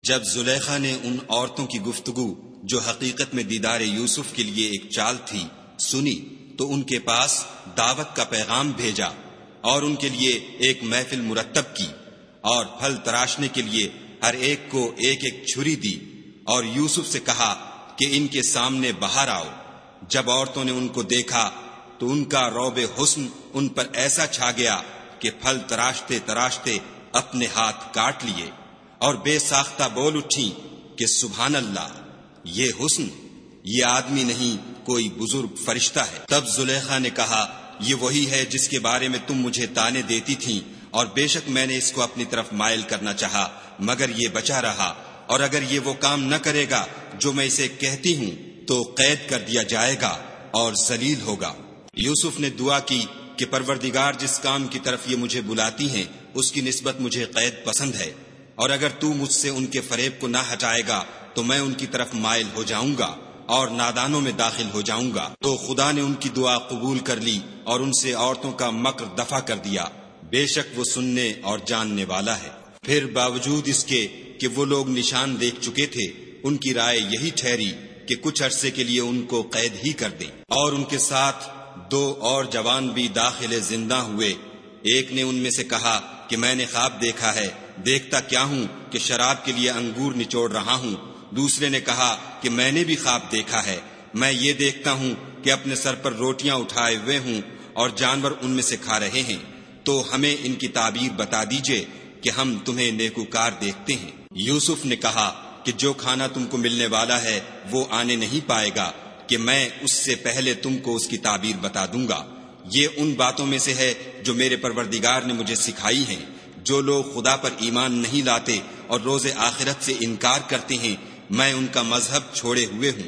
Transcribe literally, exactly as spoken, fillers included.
جب زلیخا نے ان عورتوں کی گفتگو جو حقیقت میں دیدار یوسف کے لیے ایک چال تھی سنی تو ان کے پاس دعوت کا پیغام بھیجا اور ان کے لیے ایک محفل مرتب کی اور پھل تراشنے کے لیے ہر ایک کو ایک ایک چھری دی اور یوسف سے کہا کہ ان کے سامنے باہر آؤ۔ جب عورتوں نے ان کو دیکھا تو ان کا روب حسن ان پر ایسا چھا گیا کہ پھل تراشتے تراشتے اپنے ہاتھ کاٹ لیے اور بے ساختہ بول اٹھیں کہ سبحان اللہ، یہ حسن، یہ آدمی نہیں کوئی بزرگ فرشتہ ہے۔ تب زلیخا نے کہا یہ وہی ہے جس کے بارے میں تم مجھے طعنے دیتی تھیں، اور بے شک میں نے اس کو اپنی طرف مائل کرنا چاہا مگر یہ بچا رہا، اور اگر یہ وہ کام نہ کرے گا جو میں اسے کہتی ہوں تو قید کر دیا جائے گا اور ذلیل ہوگا۔ یوسف نے دعا کی کہ پروردگار جس کام کی طرف یہ مجھے بلاتی ہیں اس کی نسبت مجھے قید پسند ہے، اور اگر تو مجھ سے ان کے فریب کو نہ ہٹائے گا تو میں ان کی طرف مائل ہو جاؤں گا اور نادانوں میں داخل ہو جاؤں گا۔ تو خدا نے ان کی دعا قبول کر لی اور ان سے عورتوں کا مکر دفع کر دیا، بے شک وہ سننے اور جاننے والا ہے۔ پھر باوجود اس کے کہ وہ لوگ نشان دیکھ چکے تھے، ان کی رائے یہی ٹھہری کہ کچھ عرصے کے لیے ان کو قید ہی کر دیں، اور ان کے ساتھ دو اور جوان بھی داخل زندہ ہوئے۔ ایک نے ان میں سے کہا کہ میں نے خواب دیکھا ہے، دیکھتا کیا ہوں کہ شراب کے لیے انگور نچوڑ رہا ہوں۔ دوسرے نے کہا کہ میں نے بھی خواب دیکھا ہے، میں یہ دیکھتا ہوں کہ اپنے سر پر روٹیاں اٹھائے ہوئے ہوں اور جانور ان میں سے کھا رہے ہیں، تو ہمیں ان کی تعبیر بتا دیجئے کہ ہم تمہیں نیکوکار دیکھتے ہیں۔ یوسف نے کہا کہ جو کھانا تم کو ملنے والا ہے وہ آنے نہیں پائے گا کہ میں اس سے پہلے تم کو اس کی تعبیر بتا دوں گا۔ یہ ان باتوں میں سے ہے جو میرے پروردگار نے مجھے سکھائی ہیں۔ جو لوگ خدا پر ایمان نہیں لاتے اور روز آخرت سے انکار کرتے ہیں، میں ان کا مذہب چھوڑے ہوئے ہوں۔